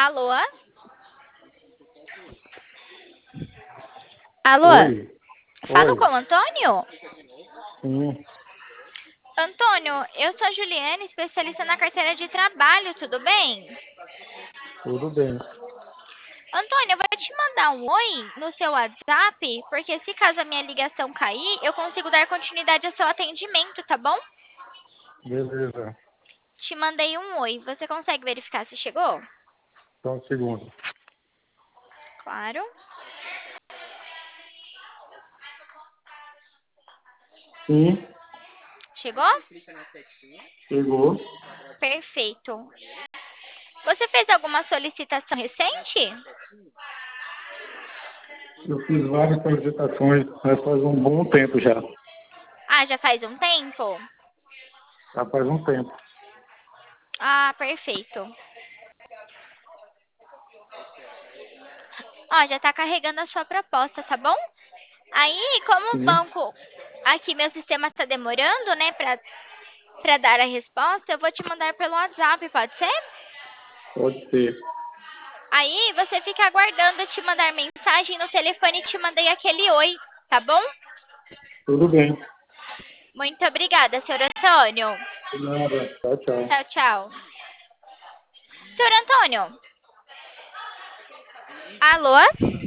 Alô? Alô? Oi, Falo com oi, o Antônio? sim, Antônio, eu sou a Juliana, especialista na carteira de trabalho, tudo bem? tudo bem. Antônio, eu vou te mandar um oi no seu WhatsApp, porque se caso a minha ligação cair, eu consigo dar continuidade ao seu atendimento, tá bom? Beleza, Te mandei um oi. Você consegue verificar se chegou? só um segundo. Claro. Sim, Chegou? chegou. Perfeito. Você fez alguma solicitação recente? Eu fiz várias solicitações, mas faz um bom tempo já. Ah, já faz um tempo? Já faz um tempo. Ah, perfeito. Ó, já tá carregando a sua proposta, tá bom? Aí, como o Sim, banco, aqui meu sistema tá demorando, né, pra dar a resposta, eu vou te mandar pelo WhatsApp, pode ser? pode ser. Aí, você fica aguardando eu te mandar mensagem no telefone e te mandei aquele oi, tá bom? Tudo bem. Muito obrigada, senhor Antônio. De nada. Tchau, tchau. Tchau, tchau. Senhor Antônio? Alô?